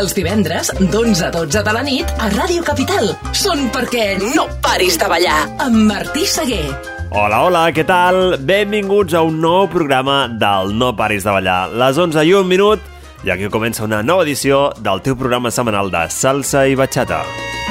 Els divendres, d'11 a 12 de la nit, a Ràdio Capital. Són perquè no paris de ballar, amb Martí Seguer. Hola, hola, què tal? Benvinguts a un nou programa del No paris de ballar. Les 11 i un minut, i aquí comença una nova edició del teu programa setmanal de salsa i bachata.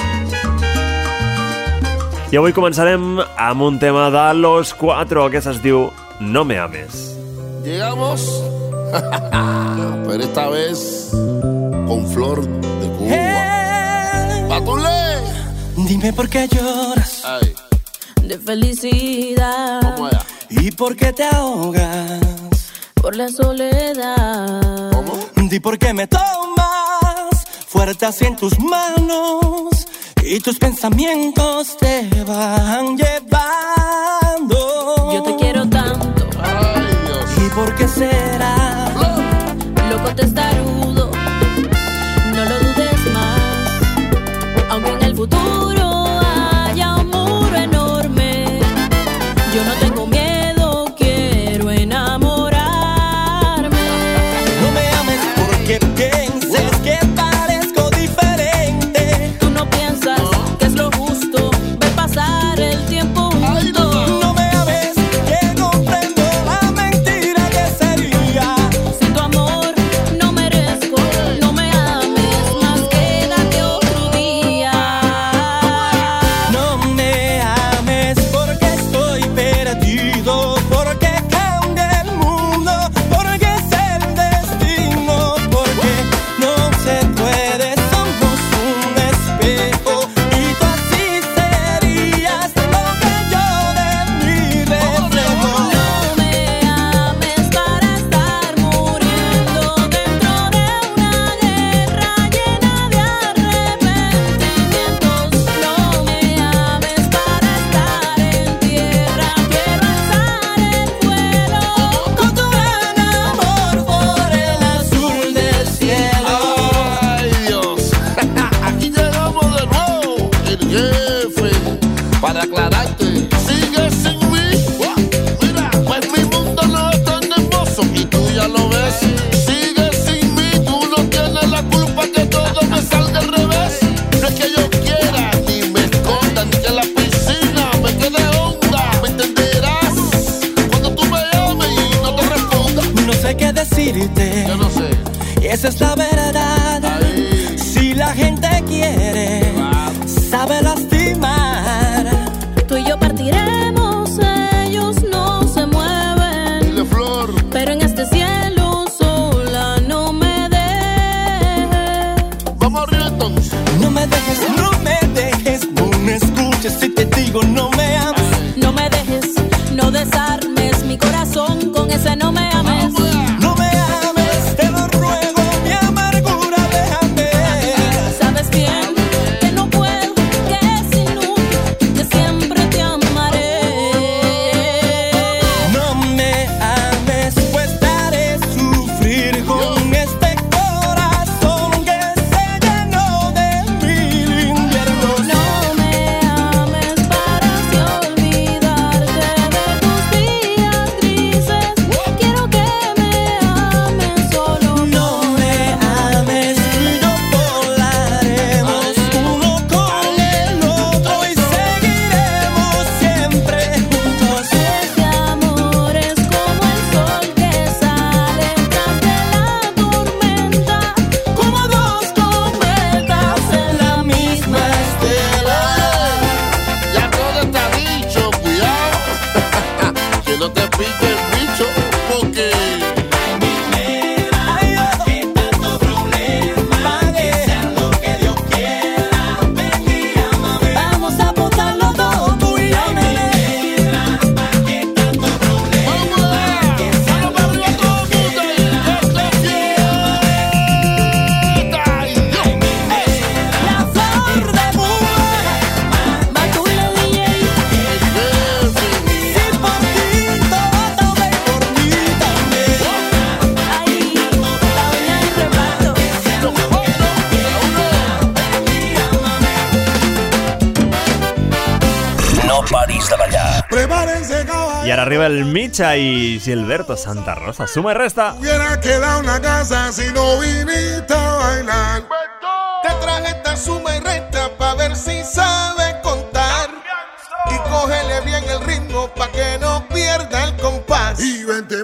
I avui començarem amb un tema de Los Cuatro, que es diu No me ames. Llegamos, pero esta vez con Flor de Cuba. ¡Patulé! Dime por qué lloras. Ay. De felicidad. ¿Cómo era? ¿Y por qué te ahogas? Por la soledad. ¿Cómo? Di por qué me tomas fuerte así en tus manos y tus pensamientos te van llevando. Yo te quiero tanto. Ay, Dios. ¿Y por qué será? Loco testarudo, no lo dudes más. Aunque en el futuro haya un muro enorme, yo no tengo miedo, quiero enamorarme. No me ames porque pienses que parezco diferente. Tú no piensas que es lo justo ver pasar el tiempo juntos. No me ames, que comprendo la mentira que sería. Sin tu amor no merezco, no me ames más, quédate otro día. No me ames porque estoy perdido, porque cambia el mundo, porque es el destino, porque no se puede, somos un espejo y tú así serías lo que yo de mí reflejo. No me ames para estar muriendo dentro de una guerra llena de arrepentimientos. No me ames para estar en tierra, quiero alzar el vuelo Con tu gran amor por el azul del cielo. Ay, Dios. Aquí llegamos de nuevo, el jefe, para aclararte. Sigue sin mí. Mira, pues mi mundo no es tan hermoso y tú ya lo ves. Sigue sin mí, tú no tienes la culpa que todo me salga al revés. No es que yo quiera, ni me esconda, ni que la piscina me quede honda. ¿Me entenderás? Cuando tú me llames y no te responda. No sé qué decirte, Yo no sé. y esa es la verdad. Ay. Si la gente quiere, sabe lastimar. Tú y yo partiremos, ellos no se mueven, Dile, Flor. pero en este cielo sola no me dejes. Vamos arriba entonces. No me dejes, no me dejes, no me escuches si te digo no me ames. No me dejes, no desarmes mi corazón con ese no me ames. No me ames, te lo ruego, mi amargura déjame. Sabes bien que no puedo, que es inútil, que siempre te amaré. No me ames, pues te haré sufrir con este corazón que se llenó de mil inviernos. No me ames para así olvidarte de tus días grises. Quiero que me ames solo. No me ames, tú y yo volaremos uno con el otro y seguiremos siempre juntos. Este amor es como el sol que sale tras de la tormenta, Como dos cometas en la misma estela. Ya todo está dicho, cuidado. Que no te pique el bicho, porque Ay, que tanto problema, que sea lo que Dios quiera. Ven y ámame. Vamos a botarlo todo, tú y yo, nene. Que tanto problema, vamos allá. Vamos para arriba todo el mundo. Y que te quieta. Ay, Dios. la flor de Cuba. Matula DJ. El jefe. Si por ti todo ve por mí también. Ahí, la doña del reparto. Los cuatro, No paris de ballar. Prepárense, caballo. I ara arriba el Mitja i Gilberto Santa Rosa. Suma i resta. Hubiera quedado en la casa si no viniste a bailar.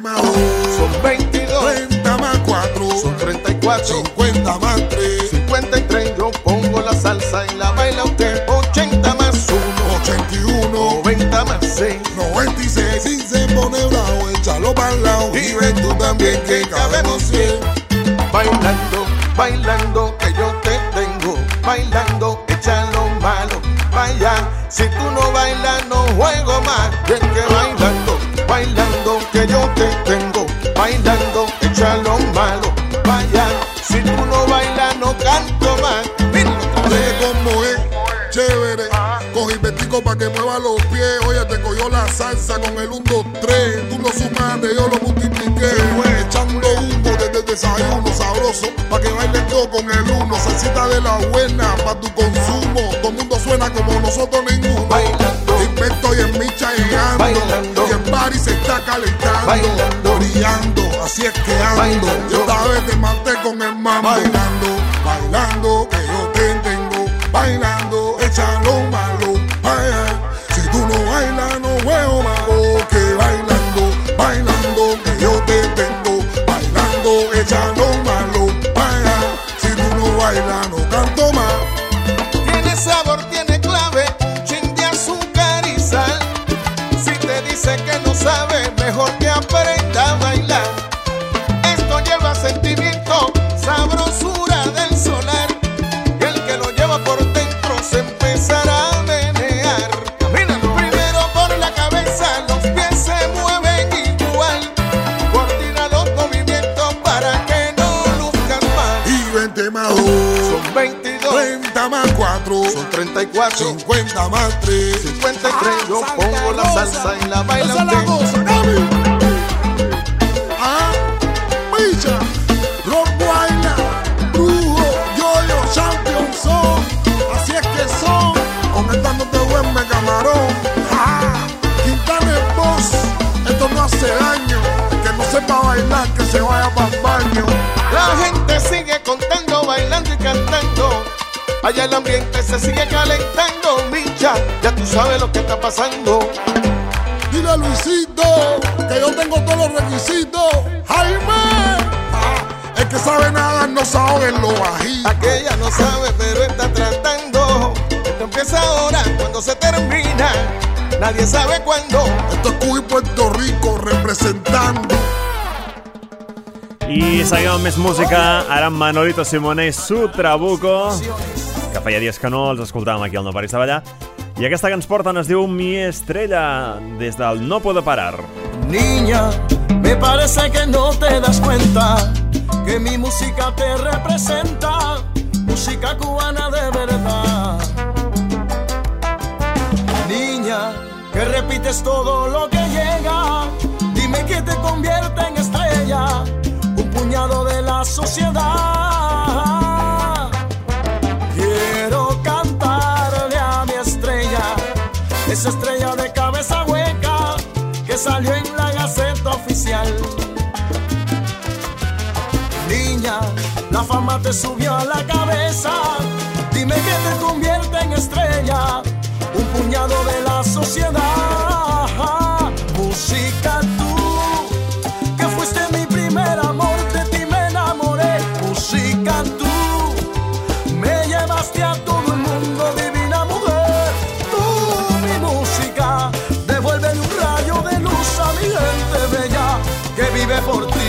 más 2 son 22. 30 más 4 son 34. 50 más 3, 53. Yo pongo la salsa y la baila usted. 80 más 1, 81. 90 más 6, 96. Si se pone bravo, échalo para el lado. Y ven tú también que cabemos 100. Bailando, bailando que yo te tengo. Bailando, échalo malo. Vaya, si tú no bailas no juego más. Y es que bailando, bailando que yo te tengo. Bailando, échalo malo. Vaya, si tú no bailas no canto más. Mira cómo es, chévere. Cogí vestico pa' que mueva los pies. Oye, te cogió la salsa con el 1, 2, 3. Tú lo sumaste, yo lo multipliqué. Fue echando humo desde el desayuno sabroso pa' que bailen todo con el 1. Salsita de la buena pa' tu consumo. Todo el mundo suena como nosotros ninguno. Bailando, invento y en micha llegando. Bailando, y el party se está calentando. Bailando, brillando, así es que ando. Bailando, yo esta vez te maté con el mambo. Bailando, bailando que yo te tengo. Bailando, échalo malo. Ay, ay. Si tú no bailas, no juego malo. Que bailando, bailando que yo te tengo. Bailando, échalo malo. Ay, ay. Si tú no bailas, no canto más. Tiene sabor, tiene clave, un chin de azúcar y sal. Si te dice que no sabe, mejor que aprenda a bailar. Esto lleva sentimiento, sabrosura del solar. Y el que lo lleva por dentro se empezará a menear. Camina primero por la cabeza, los pies se mueven igual. Coordina los movimientos para que no luzcas mal. Y 20 más 2 son 22. 30 más 4 son 34. 50 más 3, 53. Yo pongo la salsa y la baila usted. Ah, bicha, rock baila, brujo, yo-yo, champion son. Así es que son, conectándote duerme camarón. Ah, Quintana el boss, esto no hace daño. El que no sepa bailar, que se vaya para el baño. La gente sigue contando, bailando y cantando. Allá el ambiente se sigue calentando, bicha, ya tú sabes lo que está pasando. Dile a Luisito que yo tengo todos los requisitos. Jaime, el que sabe nada no se ahoga en lo bajito. Aquella no sabe pero está tratando. Esto empieza ahora, cuando se termina nadie sabe cuándo. Esto es Cuba y Puerto Rico representando. I seguim amb més música, ara amb Manolito Simone i su Trabuco, que feia dies que no els escoltàvem aquí al No Paris de Ballar. I aquesta que ens porten es diu Mi Estrella, des del No Puedo Parar. Niña, me parece que no te das cuenta que mi música te representa, música cubana de verdad. Niña, que repites todo lo que llega, dime qué te convierte en estrella, un puñado de la sociedad. Quiero cantarle a mi estrella, esa estrella de cabeza hueca que salió en la Gaceta Oficial. Niña, la fama te subió a la cabeza, dime qué te convierte en estrella, un puñado de la sociedad. Música tú, que fuiste mi primer amor, de ti me enamoré. Música tú, me llevaste a todo el mundo, divina mujer. Tú, mi música, devuélvele un rayo de luz a mi gente bella que vive por ti.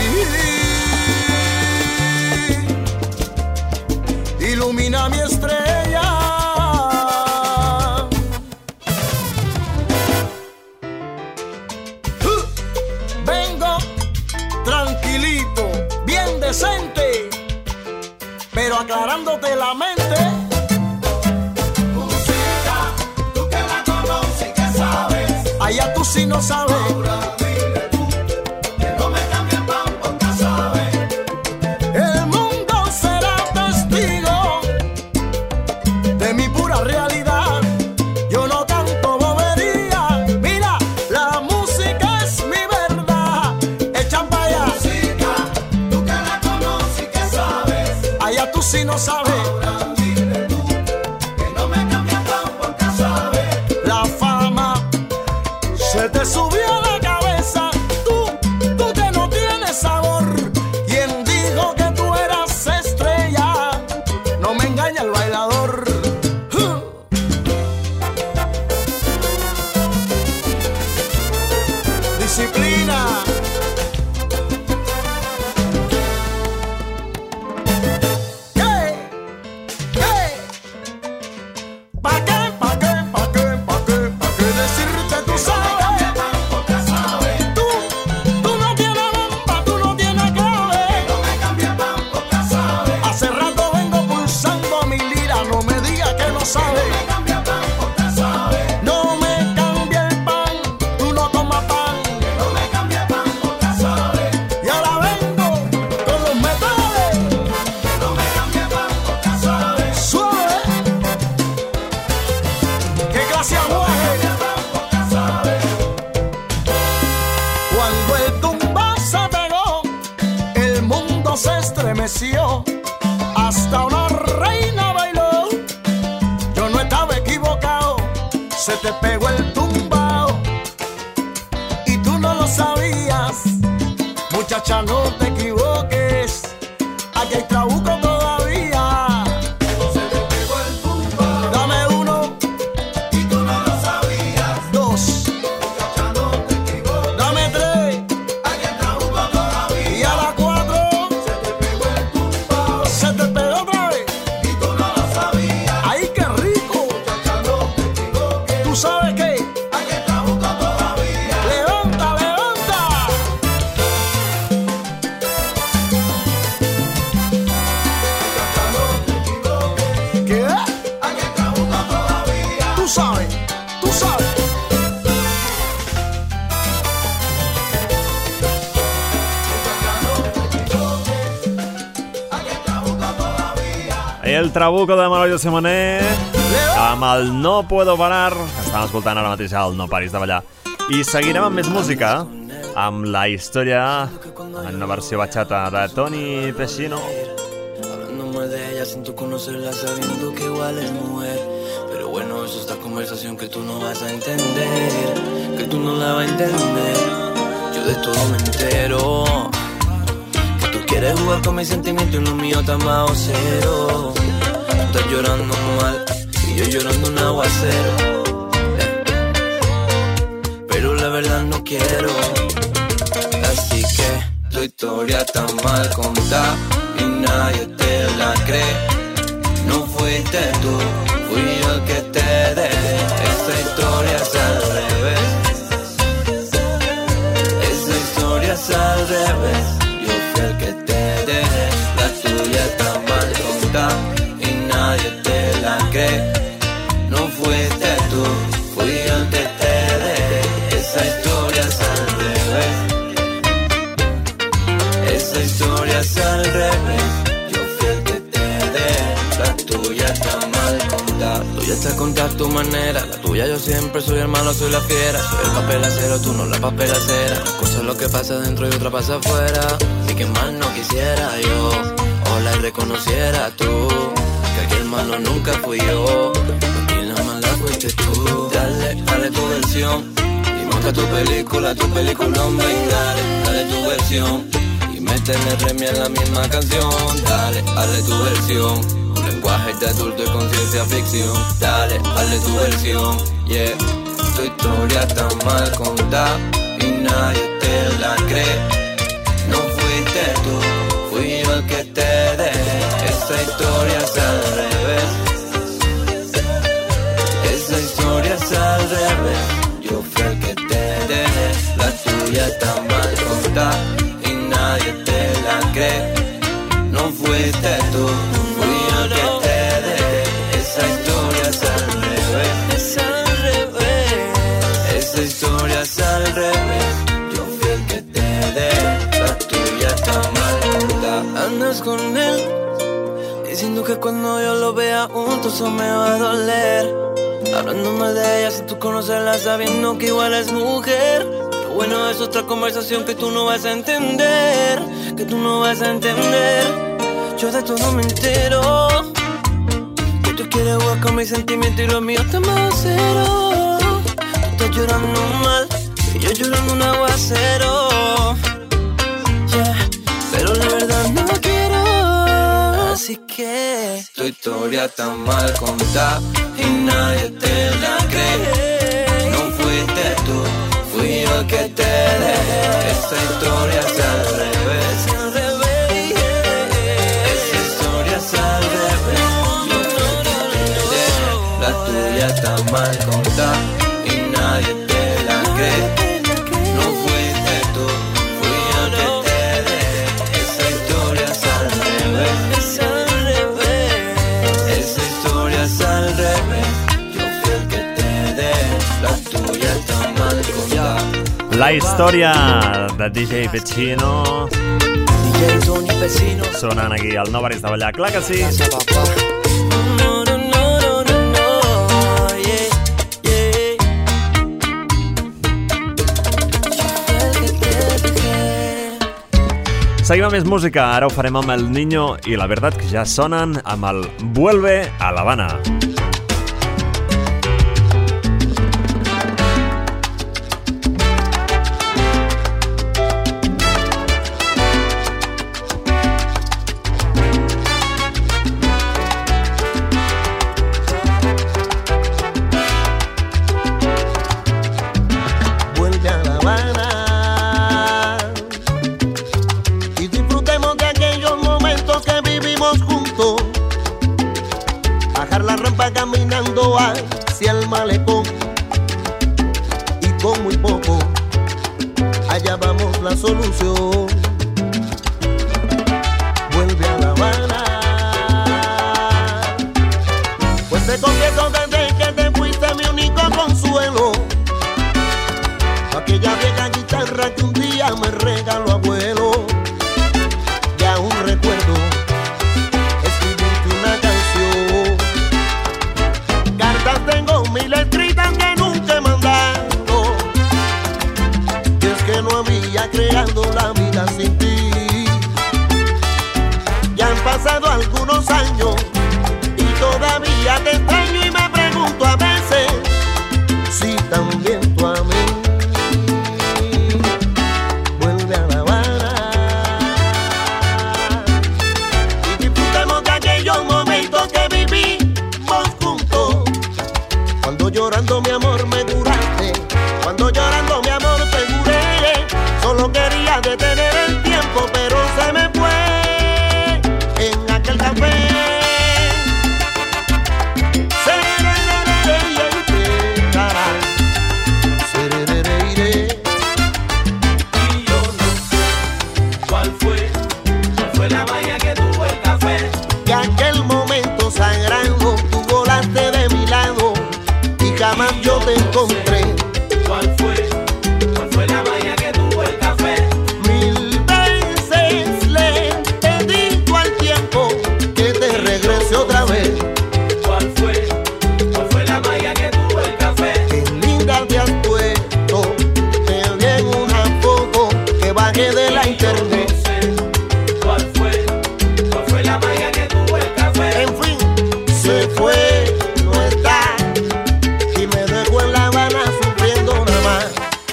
Ilumina mi estrella. Vengo tranquilito, bien decente, pero aclarándote la mente. Música, tú que la conoces y que sabes. Allá tú sí no sabes. Ahora dile tú, que no me cambie el pan porque sabes. El mundo será testigo de mi pura realidad. Yo no canto bobería. Mira, la música es mi verdad. Echan pa' allá. Música, tú que la conoces y que sabes. Allá tú sí no sabes. Ahora dile tú, que no me cambie el pan porque sabes. La fama se te subió a la cabeza. Tú que no no me engaña el bailador. Disciplina. Hasta una reina bailó. Yo no estaba equivocado. Se te pegó el tumbao y tú no lo sabías. Muchacha, no te equivoques. Aquí hay trabuco todavía. Se te pegó el tumbao. Dame uno y tú no lo sabías. Dos. Muchacha, no te equivoques. Dame tres. Aquí hay trabuco todavía. Y a la cuatro. ¿Sabes qué? Aquí está buscando todavía. Levanta, levanta. ¿Qué? Aquí está buscando todavía. Tú sabes, tú sabes. El Trabuco de Manolito Simoné amb el No Puedo Parar, que estàvem escoltant ara mateix al No Paris de Ballar. I seguirem amb més música, amb la història en una versió bachata de Tony Pescino. Hablándome de ella sin tú conocerla, sabiendo que igual es mujer. Pero bueno, eso es esta conversación que tú no vas a entender, que tú no la vas a entender. Yo de todo me entero, que tú quieres jugar con mis sentimientos y los míos tan bajo cero. Tú estás llorando mal y yo llorando un aguacero, pero la verdad no quiero. Así que tu historia está mal contada y nadie te la cree. No fuiste tú, fui yo el que te dejé. Esa historia es al revés. Esa historia es al revés. Yo fui el que te dejé. La tuya está mal contada y nadie te la cree. No fuiste tú, fui yo el que te dejé. Esa historia es al revés. Esa historia es al revés. Yo fui el que te dejé. La tuya está mal contada. Tuya está contada a tu manera. La tuya yo siempre soy el malo, soy la fiera. Soy el papel acero, tú no la papelacera. Una cosa es lo que pasa dentro y otra pasa afuera. Así que mal no quisiera yo, ojalá y reconociera tú que aquel malo nunca fui yo. Aquí la mala fuiste tú. Dale, dale tu versión y monta tu película, hombre. Dale, dale tu versión y métele remi en la misma canción. Dale, dale tu versión. Un lenguaje de adulto y conciencia ficción. Dale, dale tu versión. Yeah, tu historia está mal contada y nadie te la cree. No fuiste tú, fui yo el que te dejé. Esa historia es al revés. Esa historia es al revés. Yo fui el que te dejé. La tuya está mal contada y nadie te la cree. No fuiste tú, fui yo el que te dejé. Esa historia es al revés. Es al revés. Esa historia es al revés. Yo fui el que te dejé. La tuya está mal contada. Andas con él diciendo que cuando yo lo vea juntos eso me va a doler. Hablando mal de ella sin tú conocerla, sabiendo que igual es mujer. Pero bueno, es otra conversación que tú no vas a entender, que tú no vas a entender. Yo de todo me entero, que tú quieres jugar con mis sentimientos y los míos están bajo cero. Tú estás llorando mal y yo llorando un aguacero. Yeah, pero la verdad no quiero. Así que tu historia está mal contada y nadie te la cree. No fuiste tú, fui yo el que te dejé. Esa historia es al revés. Esa historia es al revés. Yo fui el que te dejé. La tuya está mal contada y nadie te la cree. No fuiste tú, fui yo el que te dejé. Esa historia es al revés. Esa historia es al revés. Yo fui el que te dejé. La tuya está mal contada. La història de DJ Pechino DJ Tony Pechino. sonant aquí al No Paris de Ballar. Clar que sí. Papá. No, no, no, no, no, no. Yeah, yeah. Yo fui el que te dejé. Seguim amb més música. Ara ho farem amb el Niño i la Verdad, que ja sonen amb el Vuelve a La Habana. Vuelve a La Habana y disfrutemos de aquellos momentos que vivimos juntos. Bajar la rampa caminando hacia el malecón y con muy poco hallábamos la solución. Vuelve a La Habana, pues te confieso desde que te fuiste mi único consuelo. Aquella vieja guitarra que un día me regaló abuelo. Y aún recuerdo escribirte una canción. Cartas tengo 1000 escritas que nunca he mandado. Y es que no había creado la vida sin ti. Ya han pasado algunos años y todavía te extraño y me pregunto a veces si también tú a mí. Vuelve a La Habana y disfrutemos de aquellos momentos que vivimos juntos. Cuando llorando mi amor me curaste, cuando llorando mi amor te curé. Solo quería detener el tiempo, pero se me fue en aquel café. ¿Cuál fue la magia que tuvo el café? Que aquel momento sagrado tú volaste de mi lado y jamás yo te encontré. ¿Cuál fue la magia que tuvo el café? 1000 veces le he dicho al tiempo que te regrese otra vez. ¿Cuál fue la magia que tuvo el café? Qué linda te has puesto, te vi en una foto que bajé de la internet. ¿Cuál fue la magia que tuvo el café? En fin, se fue, no está, y me dejó en La Habana sufriendo nada más.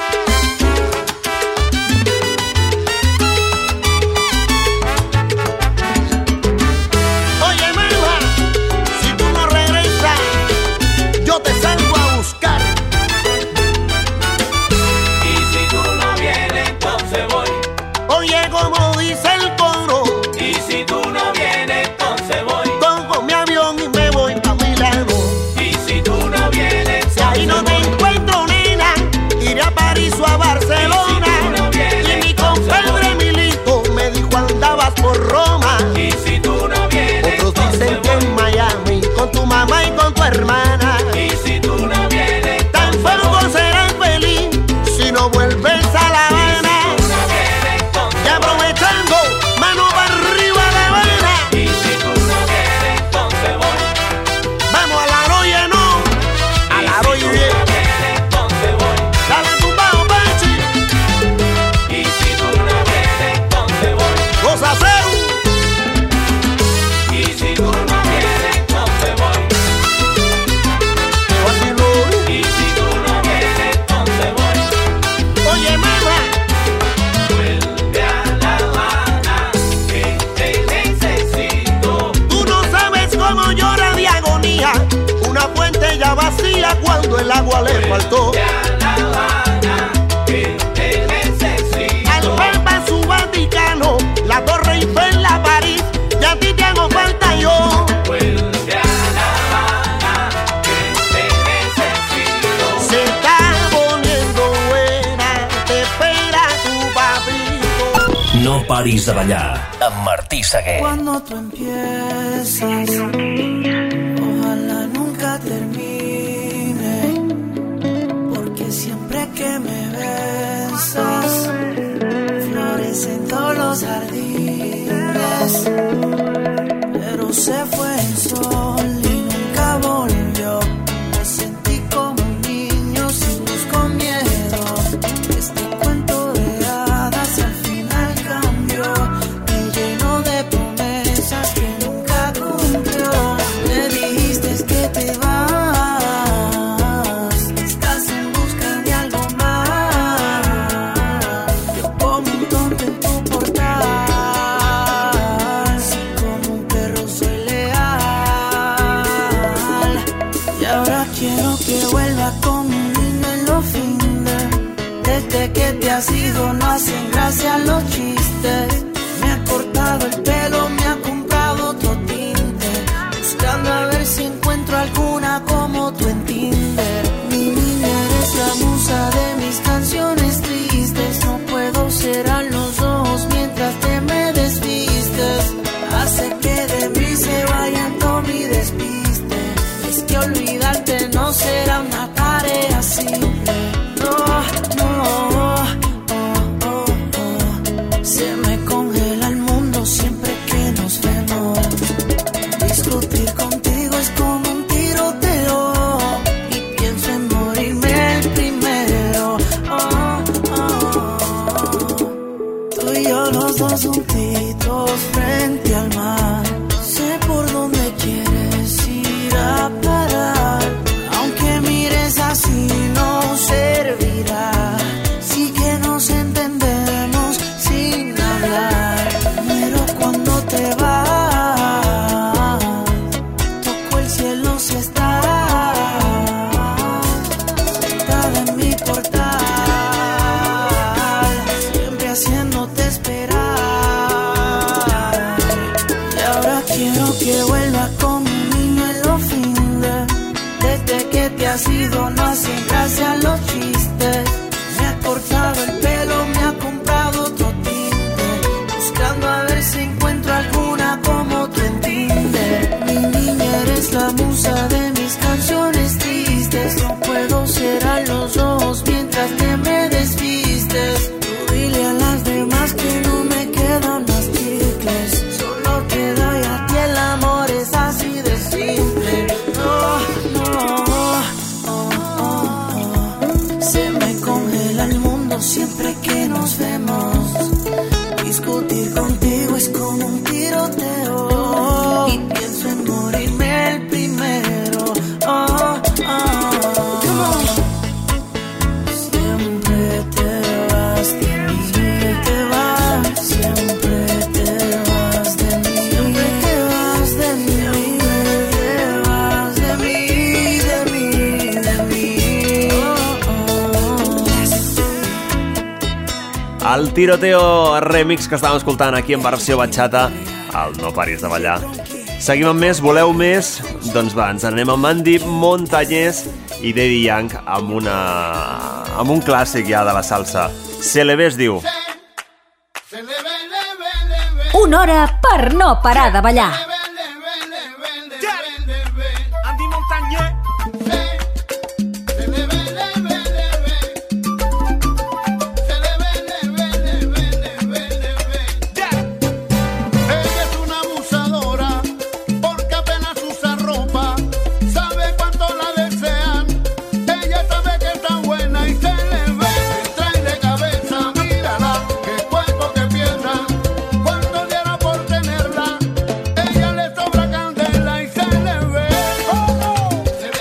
Oye, Melba, si tú no regresas, yo te salgo a buscar. Y si tú no vienes, entonces voy. Oye, como dice el coro, Y si tú no vienes, entonces voy. cojo mi avión y me voy pa' nevera vacía cuando el agua le faltó. Al Papa su Vaticano, la Torre Eiffel, la París, y a ti te hago falta yo. Se está poniendo buena, te espera tu papito. No paris de ballar amb Martí Seguer. Cuando tú empiezas, ojalá nunca termine, porque siempre que me besas, florecen todos los jardines, pero se fue el sol y nunca volvió. Me sentí como un niño sin luz, con miedo. Este cuento de hadas al final cambió. Me llenó de promesas que nunca cumplió. Me dijiste que te vas, estás en busca de algo más. Yo como un tonto en tu portal, sí, como un perro soy leal. Y ahora quiero que vuelva como un niño en los fines. Desde que te has ido no hacen gracia los chistes. Me ha cortado el pelo, me ha comprado otro tinte, buscando a ver si encuentro alguna como tú en Tinder. Mi niña, eres la musa de mis canciones tristes. No puedo cerrar los ojos mientras te me desvistes. Hace que de mí se vayan todo mi despiste. Es que olvidarte no será una tarea simple. No, no, se me congela el mundo siempre que nos vemos. Discutir contigo es como un tiroteo y pienso en morirme el primero. Tú y yo los dos juntitos frente al mar. Sé por dónde quieres ir a parar. Aunque mires así no servirá. Sí que nos entendemos sin hablar. Pero cuando te vas, toco el cielo si estás sentada en mi portal, siempre haciéndote esperar. Y ahora quiero que vuelva como un niño en los fines. Desde que te has ido no hacen gracia los chistes. Me ha cortado el pelo, me ha comprado otro tinte, buscando a ver si encuentro alguna como tú en Tinder. Mi niña, eres la musa de mis canciones tristes. No puedo cerrar los ojos mientras te me desvistes. Tú dile a las demás que no me quedan más chicles. Solo te doy a ti el amor, es así de simple. No, se me congela el mundo siempre que nos vemos. Discutir contigo es como un tiroteo y pienso en morirme el primero. Siempre te vas de mí, te vas, siempre te vas de mí, siempre te vas de mí, te vas de mí, de mí. El tiroteo remix que estàvem escoltant aquí en versió batxata, el No paris de ballar. Seguim amb més, voleu més? Doncs va, ens anem amb Andy Montañez i Daddy Young amb un clàssic ja de la salsa. Se le ve es diu. Una hora per no parar de ballar. Andy Montañez. Ella es una abusadora porque apenas usa ropa. Sabe cuánto la desean. Ella sabe que está buena y se le ve. Trae de cabeza, mírala, qué cuerpo que piensa. Cuánto diera por tenerla. Ella le sobra candela y se le ve. Se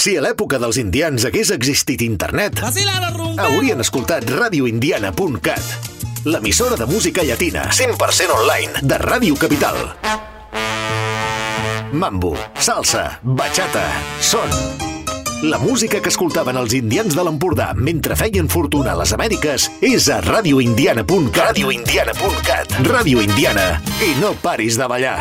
Si a l'època dels indians hagués existit internet, haurien escoltat radioindiana.cat, l'emissora de música llatina 100% online de Ràdio Capital. Mambo, salsa, bachata, son. La música que escoltaven els indians de l'Empordà mentre feien fortuna a les Amèriques és a radioindiana.cat. Radioindiana.cat. Ràdio Indiana. I no paris de ballar.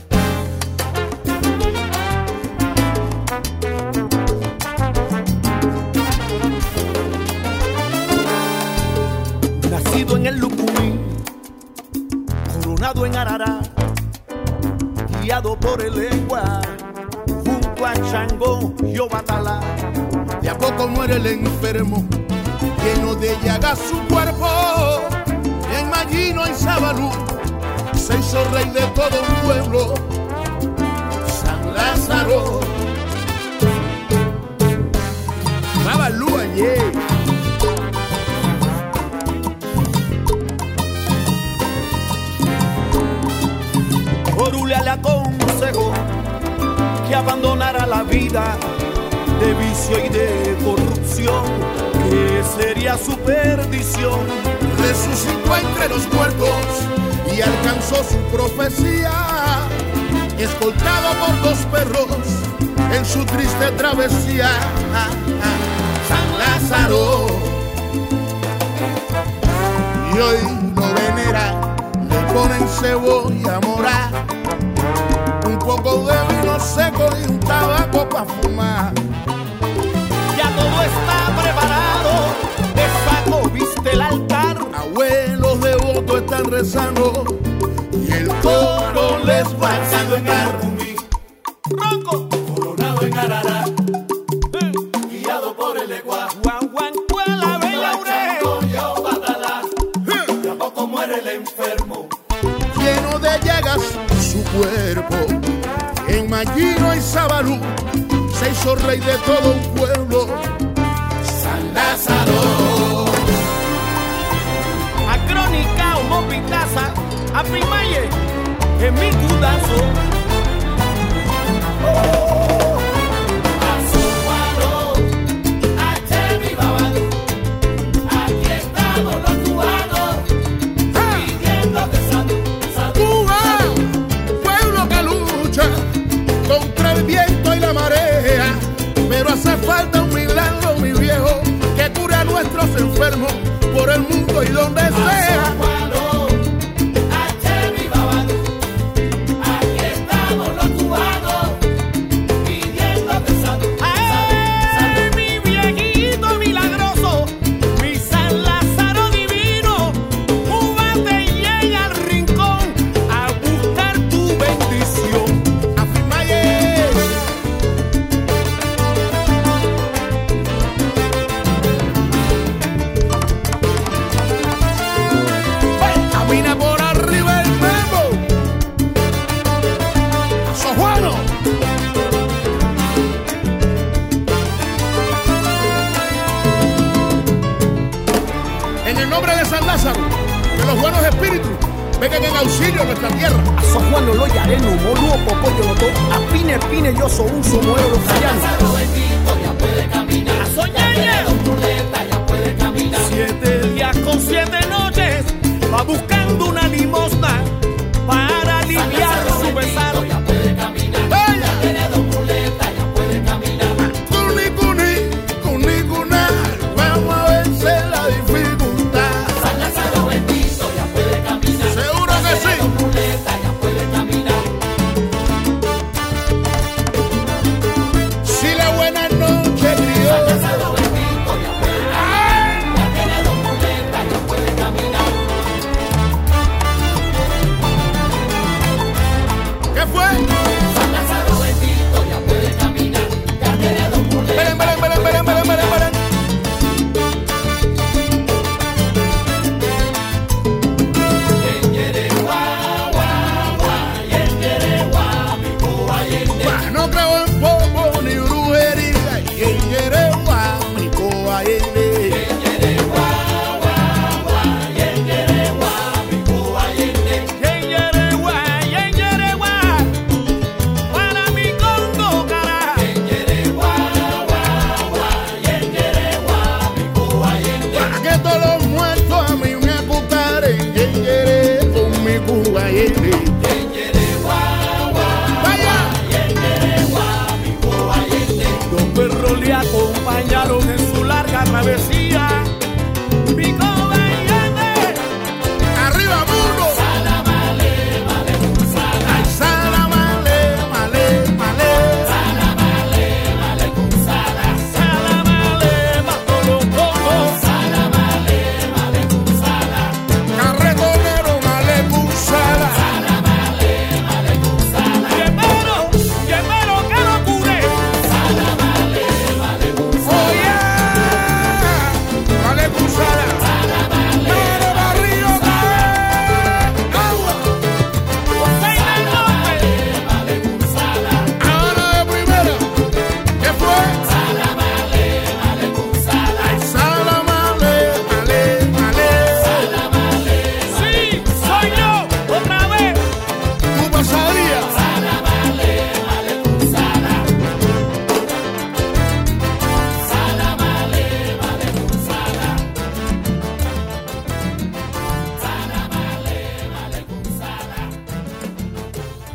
Nacido en el Lucumí, coronado en Arará, guiado por el Legua, junto a Changó y Obatalá. De a poco muere el enfermo, lleno de llagas su cuerpo. En Magino y Sabalú se hizo rey de todo un pueblo, San Lázaro. Sabalú ayer. Orula le aconsejó que abandonara la vida de vicio y de corrupción, que sería su perdición. Resucitó entre los muertos y alcanzó su profecía, escoltado por dos perros en su triste travesía. San Lázaro, y hoy lo venera, le ponen cebolla morada, un poco de vino seco y un tabaco para fumar. Ya todo está preparado, de saco viste el altar. Abuelos devotos están rezando y el coro les va a cantar. Ronco, coronado en Arará, guiado por el Legua, Guanguancuela, Belaureo, Batalá. De a poco muere el enfermo, lleno de llagas su cuerpo. En Magino y Sabalú se hizo rey de todo un pueblo, San Lázaro. A Crónica o Mopitaza, a Primaye, en mi cudazo. Aquí estamos los cubanos, pidiendo que pueblo que lucha contra el viento y la marea, pero hace falta un milagro, mi viejo, que cure a nuestros enfermos por el mundo y donde sea. Aquí estamos los cubanos pidiendo que salud. Mi viejito milagroso, mi San Lázaro divino, cúbate y llega al rincón a buscar tu bendición. Camina por arriba el Mambo, Sojuano. En el nombre de San Lázaro, de los buenos espíritus, vengan en auxilio a nuestra tierra. A Sojuano lo yareno, moluo, popoyo, noto, a pine, pine, yo soy un somuelo, los callanos. Lázaro bendito ya puede caminar. A Soñaña, ya puede caminar. 7 días con 7 noches va buscando una limosna para aliviar su pesar. Ya puede caminar. Ya tiene 2 muletas, ya puede caminar. Cuni, vamos a vencer la dificultad. San Lázaro bendito ya puede caminar. Seguro que sí. 2 muletas, ya puede caminar. Si la buena noche crió. San Lázaro bendito ya puede caminar. Ya tiene 2 muletas, ya puede caminar.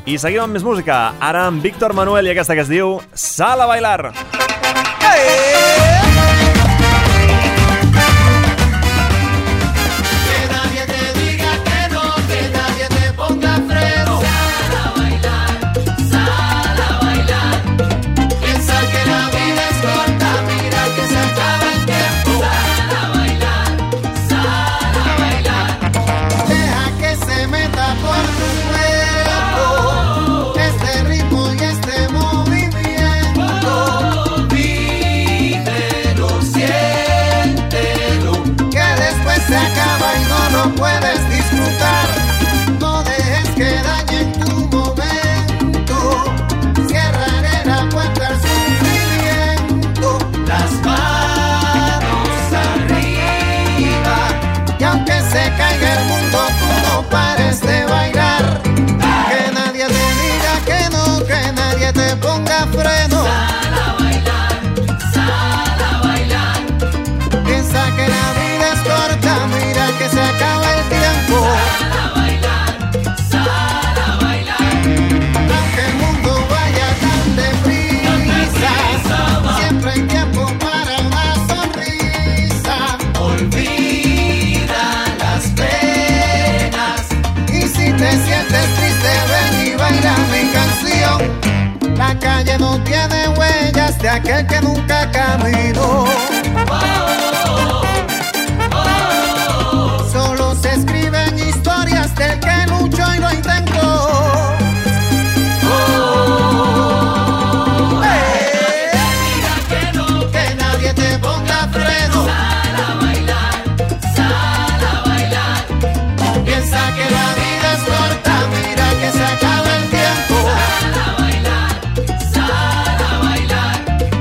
I seguim amb més música. Ara amb Víctor Manuel i aquesta que es diu Sal a bailar. Puedes disfrutar, no dejes que dañen tu momento. Cierraré la puerta al sufrimiento. Las manos arriba, y aunque se caiga el mundo, tú no pares de bailar. Que nadie te diga que no, que nadie te ponga freno. Sal a bailar, sal a bailar. Piensa que la vida es corta, mira que se acaba. Sal a bailar, sal a bailar. Aunque el mundo vaya tan deprisa, siempre hay tiempo para una sonrisa. Olvida las penas, y si te sientes triste, ven y baila mi canción. La calle no tiene huellas de aquel que nunca caminó. Solo se escriben historias del que luchó y lo intentó. Que nadie te ponga freno. Sal a bailar, sal a bailar. Piensa que la vida es corta, mira que se acaba el tiempo. Sal a bailar, sal a bailar.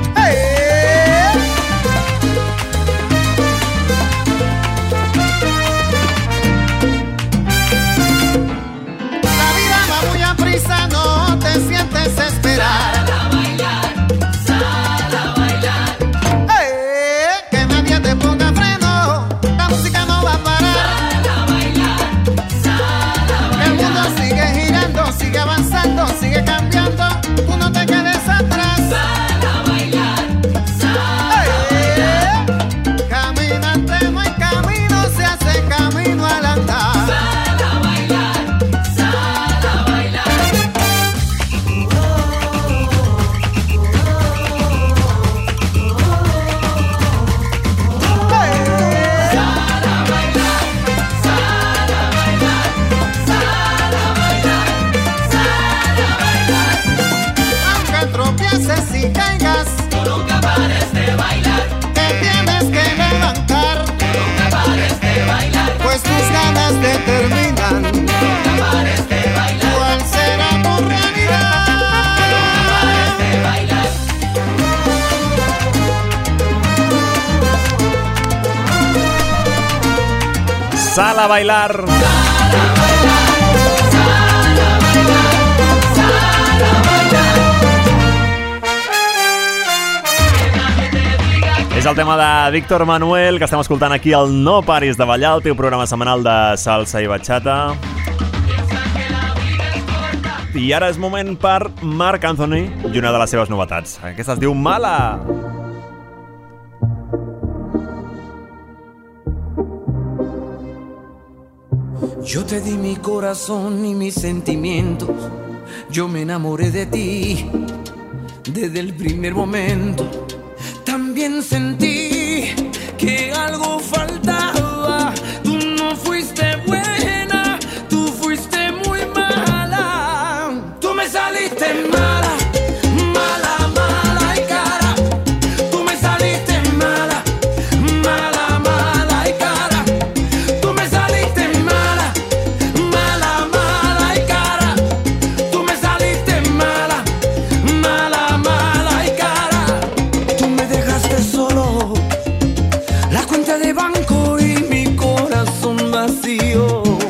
La vida va muy a prisa, no te sientes esperar. Sal a bailar, sal a bailar. Que nadie te ponga freno, la música no va a parar. Sal a bailar, sal a bailar. El mundo sigue girando, sigue avanzando, sigue cambiando, tú no te quedes atrás. Sal a bailar, sal a bailar. Caminante no hay camino, se hace camino al andar. Sal a bailar, sal a bailar. Aunque tropieces y caigas, tú nunca pares de bailar. Te tienes que levantar, tú nunca pares de bailar. Pues tus ganas determinan, tú nunca pares de bailar. ¿Cuál será tu realidad? Tú nunca pares de bailar. Sal a bailar. És el tema de Víctor Manuel, que estem escoltant aquí al No Paris de Ballar, el teu programa setmanal de salsa i bachata. I ara és moment per Marc Anthony i una de les seves novetats. Aquesta es diu Mala. Yo te di mi corazón y mis sentimientos. Yo me enamoré de ti desde el primer momento. También sentí que algo faltaba. Tú no fuiste buena, tú fuiste muy mala. Tú me saliste mala, mala, mala y cara. Tú me saliste mala, mala, mala y cara. Tú me saliste mala, mala, mala y cara. Tú me saliste mala, mala, mala y cara. Tú me dejaste solo, la cuenta de banco y mi corazón vacío.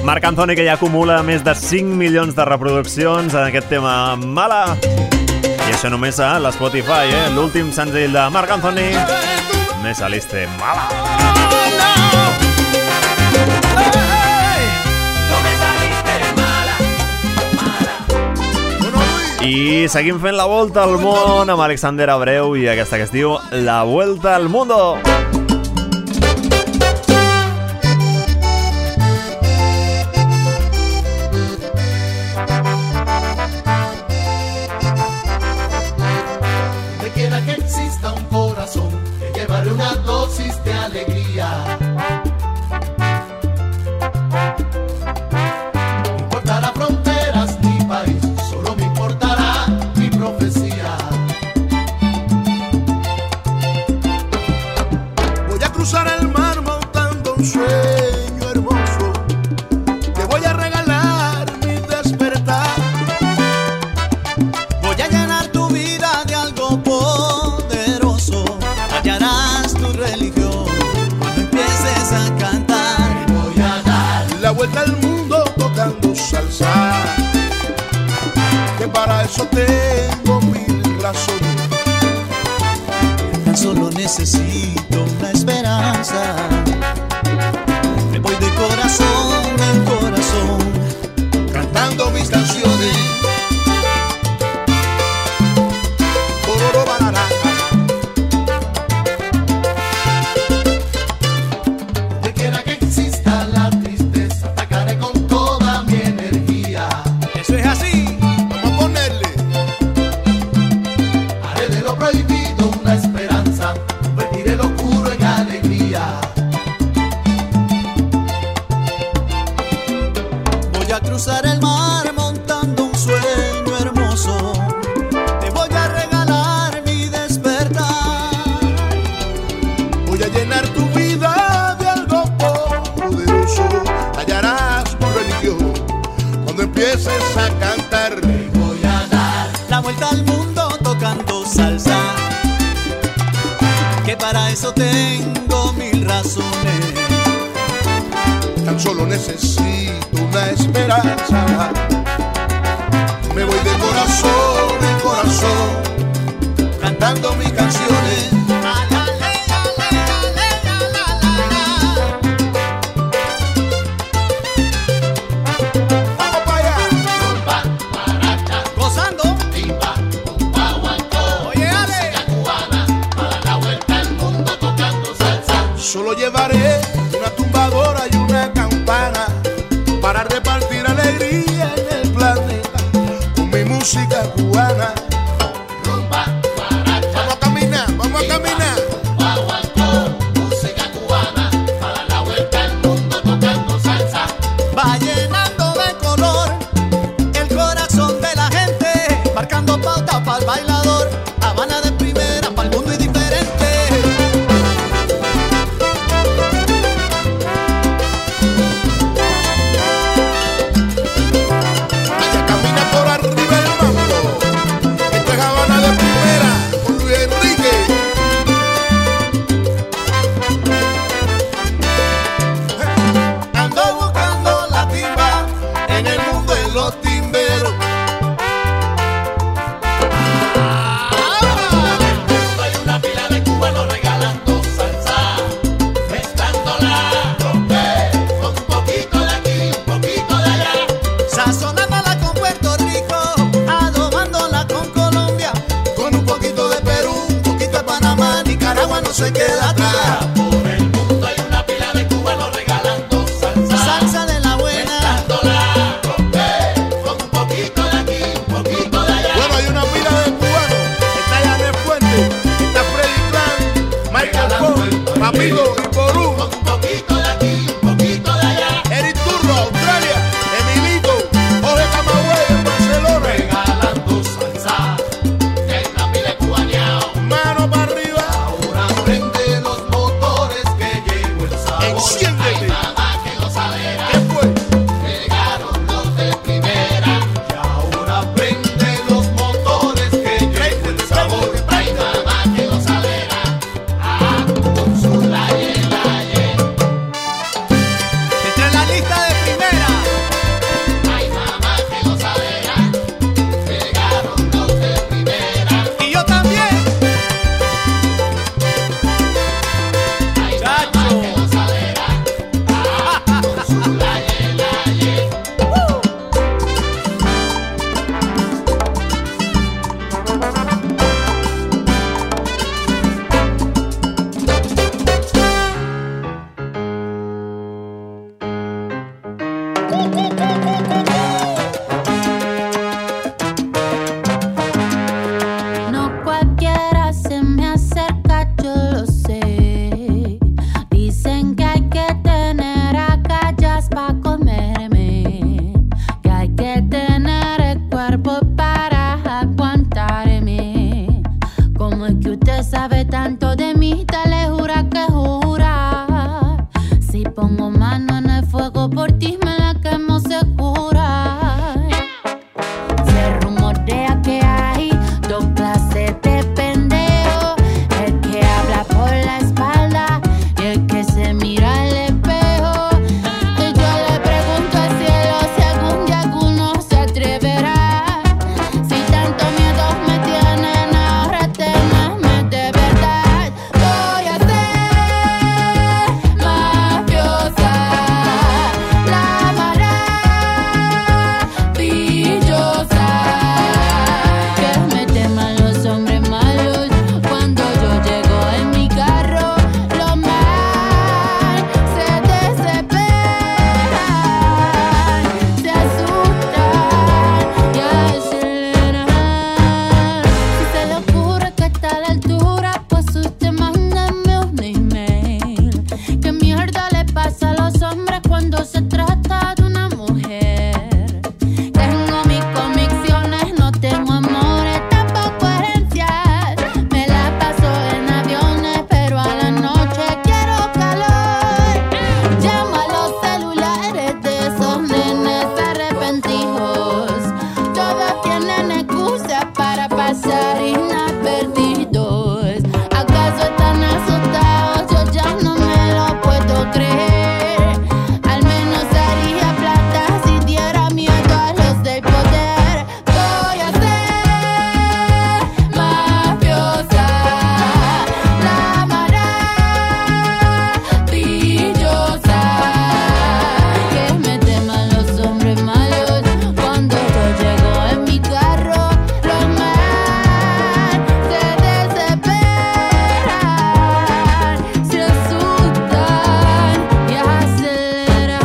Marc Anthony, que ja acumula més de 5 milions de reproduccions en aquest tema Mala. I això només a l'Spotify, l'últim senzill de Marc Anthony. Me saliste mala. I seguim fent la volta al món amb Alexander Abreu i aquesta que es diu La Vuelta al Mundo. Donde quiera que exista un corazón que llevaré una dosis de alegría. No importará fronteras ni país, solo me importará mi profecía. Voy a cruzar el mar montando un sueño hermoso. Te voy a regalar mi despertar. Voy a llenar tu vida de algo poderoso. Hallarás tu religión cuando empieces a cantar. Y voy a dar la vuelta al mundo tocando salsa, que para eso tengo mil razones. Tan solo necesito una esperanza. Me voy de corazón en corazón cantando mis canciones. Bororo banana. Donde quiera que exista la tristeza, atacaré con toda mi energía. Eso es así, vamos a ponerle. Haré de lo prohibido una esperanza, convertiré lo oscuro en alegría. Voy a cruzar el mar montando un sueño hermoso. Te voy a regalar mi despertar. Voy a llenar tu vida de algo poderoso. Hallarás tu religión cuando empieces a cantar. Te voy a dar la vuelta al mundo tocando salsa, que para eso tengo mil razones. Tan solo necesito una esperanza. Me voy de corazón en corazón cantando mis canciones. Vamos para allá. Gozando. Oye, Ale. Para la vuelta al mundo tocando salsa. Solo llevaré una tumbadora y una campana para repartir alegría en el planeta con mi música cubana. Rumba, vamos a caminar, vamos a caminar. Música cubana para la vuelta al mundo tocando salsa. Va llenando de color el corazón de la gente, marcando pauta para el bailador. Habana de primera para el mundo y diferente. Vaya, camina por arriba el mambo. Esto es Habana de primera con Luis Enrique. Ando buscando la timba en el mundo de los timberos. Hay una pila de cubanos regalando salsa, mezclándola, romper con un poquito de aquí, un poquito de allá, sazonándola con Puerto Rico, adobándola con Colombia, con un poquito de Perú, un poquito de Panamá, Nicaragua no se queda atrás. Por el mundo hay una pila de cubanos regalando salsa, salsa de la buena, mezclándola, romper con un poquito de aquí, un poquito de allá. Bueno, hay una pila de cubanos. Está Janet Fuente, está Freddy Clan, Michael Ford, Papito y Porú. Con un poquito de aquí, un poquito de allá. Eric Turro, Australia, Emilito, Jorge Camagüey en Barcelona. Regalando salsa, en la pila de cubaneao. Mano para arriba. Ahora prende los motores que llegó el sabor. Enciéndete. Hay nada que gozadera. ¿Qué fue? Llegaron los de primera. Y ahora prende los motores que llegó el sabor. Hay nada que gozadera. Ah, con su la sabe tanto de mí, dale jura que jura. Si pongo mano en el fuego por ti, me la quemo segura. Se rumorea que hay dos clases de pendejo: el que habla por la espalda y el que se mira al espejo. Y yo le pregunto al cielo si algún día alguno se atreverá. Si tanto miedo me tienen, ahora ténganme de verdad. Voy a ser mafiosa, la maravillosa, que me teman los hombres malos. Cuando yo llego en mi carro, los mal se desesperan, se asustan y aceleran. Si se le ocurre que está a la altura, pues usted mándame un email. ¿Qué mierda le pasa a los hombres cuando se trata de una mujer? Tengo mis convicciones, no tengo amores, tampoco herencias. Me la paso en aviones, pero a la noche quiero calor. Llamo a los celulares de esos nenes arrepentidos. Todos tienen excusas para pasar inadvertidos. ¿Acaso están asustados? Yo ya no me lo puedo creer. Al menos haría plata si diera miedo a los del poder. Voy a ser mafiosa, la maravillosa, que me teman los hombres malos. Cuando yo llego en mi carro, los mal se desesperan, se asustan y aceleran.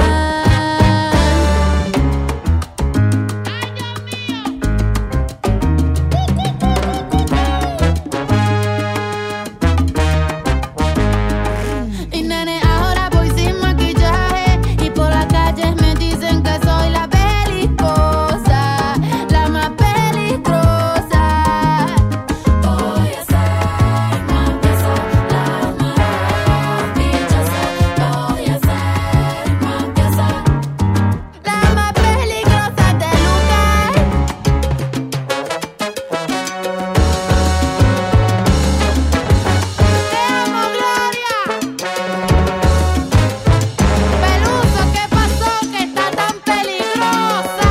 Y nene, ahora voy sin maquillaje y por la calle me dicen que soy la peligrosa, la más peligrosa. Voy a ser mafiosa, la maravillosa. Voy a ser mafiosa, la más peligrosa del lugar. Te amo, Gloria. Peluso, ¿qué pasó que está tan peligrosa?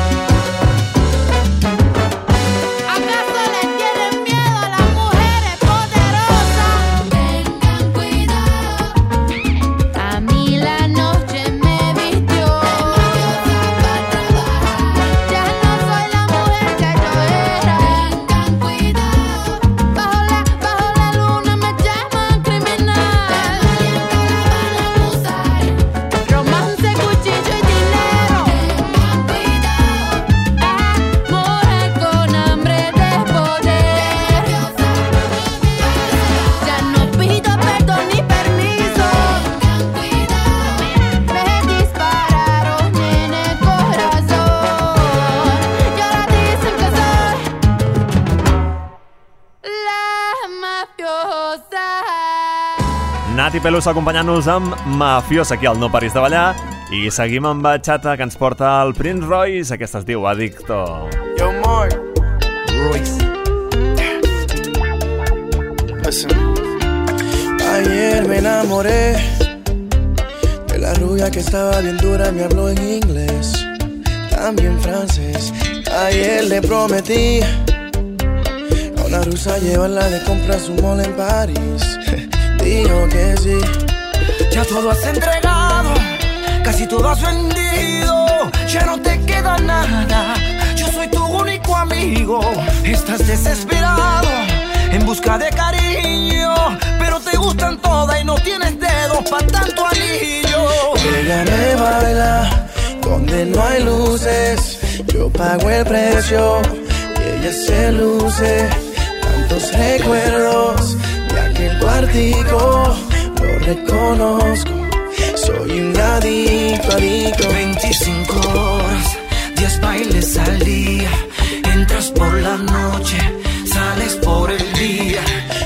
¿Acaso le tienen miedo a las mujeres poderosas? Tengan cuidado, a mí la noche me vistió para trabajar. Ya no soy la mujer que yo era. Tengan cuidado, bajo la luna me llaman criminal. De valiente la van a acusar. Romance, cuchillo y dinero. Tengan cuidado, mujer con hambre de poder. Ya no pido perdón ni permiso. Tengan cuidado, me dispararon en el corazón. Y ahora dicen que soy la mafiosa. Nati Peluso acompanyant-nos amb Mafiosa aquí al No Paris de Ballar. I seguim amb Bachata, que ens porta el Prince Royce. Aquesta es diu Adicto. Yo, Mark. Royce. Listen. Ayer me enamoré de la rubia que estaba bien dura, me habló en inglés, también francés. Ayer le prometí a una rusa llevarla de compras a un mall en París. Dijo que sí. Ya todo has entregado, casi todo has vendido, ya no te queda nada. Yo soy tu único amigo. Estás desesperado en busca de cariño, pero te gustan todas y no tienes dedos para tanto anillo. Ella me baila donde no hay luces, yo pago el precio y ella se luce. Tantos recuerdos de aquel cuartico, lo reconozco, soy un adicto, adicto. 25 horas, 10 bailes al día, entras por la noche, sales por el día. 25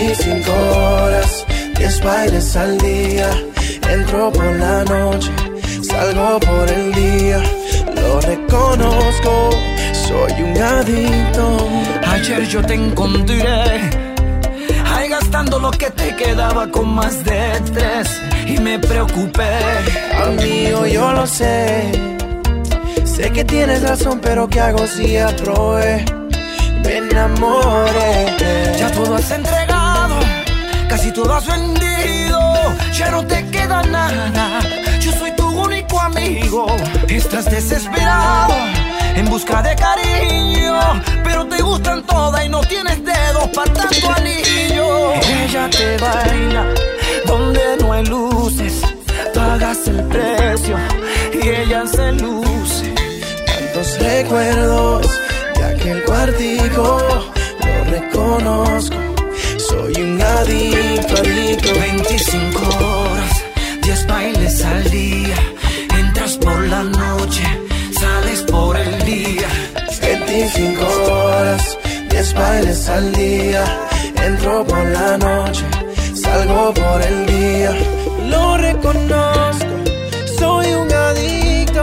25 horas, 10 bailes al día. Entro por la noche, salgo por el día. Lo reconozco, soy un adicto. Ayer yo te encontré ahí gastando lo que te quedaba con más de 3 y me preocupé. Amigo, yo lo sé. Sé que tienes razón, pero ¿qué hago si aprobé? Me enamoré. Ya todo has entregado, casi todo has vendido. Ya no te queda nada, yo soy tu único amigo. Estás desesperado en busca de cariño, pero te gustan todas y no tienes dedos para tanto anillo. Ella te baila donde no hay luces, pagas el precio y ella se luce. Tantos recuerdos de aquel cuartico, lo reconozco, soy un adicto, adicto. 25 horas, 10 bailes al día. Entras por la noche, sales por el día. 25 horas, 10 bailes al día. Entro por la noche, salgo por el día. Lo reconozco, soy un adicto.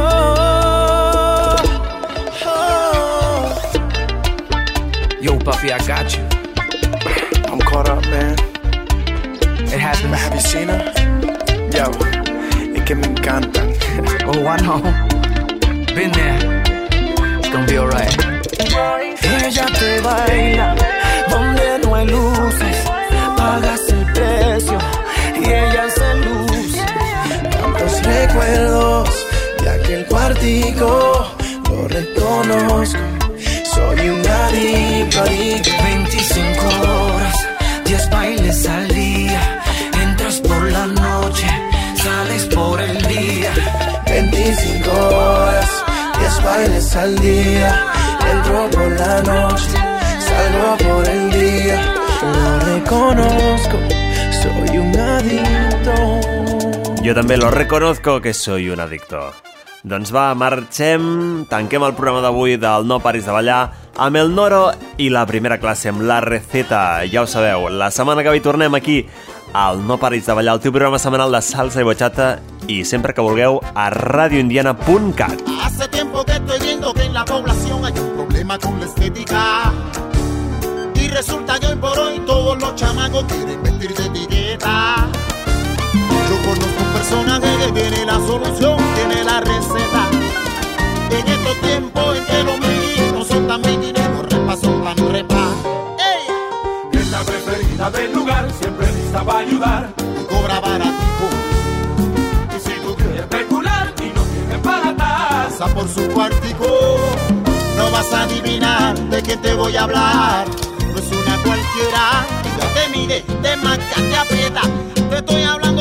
Oh. Yo, papi, I got you. I'm caught up, man. It happens. Have you seen her? Yo, es que me encantan. Oh, I know. Been there. It's gonna be alright. Ella te baila donde no hay luces, pagas el precio y ella se luce. Tantos recuerdos de aquel cuartico, lo reconozco, soy un adicto, adicto. 25 horas, 10 bailes al día. Entras por la noche, sales por el día. 25 horas, 10 bailes al día. Entro por la noche, salgo por el día. Lo reconozco, soy un adicto. Jo també lo reconozco que soy un adicto. Doncs va, marxem, tanquem el programa d'avui del No Paris de Ballar amb el Noro i la primera classe amb la receta. Ja ho sabeu, la setmana que ve tornem aquí al No Paris de Ballar, el teu programa setmanal de salsa i bachata, i sempre que vulgueu a radioindiana.cat. Hace tiempo que estoy viendo que en la población hay un problema con la estética. Y resulta que hoy por hoy todos los chamacos quieren vestir de etiqueta. Yo conozco un personaje que tiene la solución, tiene la receta. En estos tiempos en que los niños no son tan metidos, los repas son tan repas. ¡Ey! Es la preferida del lugar, siempre lista para ayudar. Y cobra baratico. Y si tú quieres especular y no tienes baratas, pasa por su cuartico. No vas a adivinar de qué te voy a hablar. No es una cualquiera, ya te mide, te marca, te aprieta. Te estoy hablando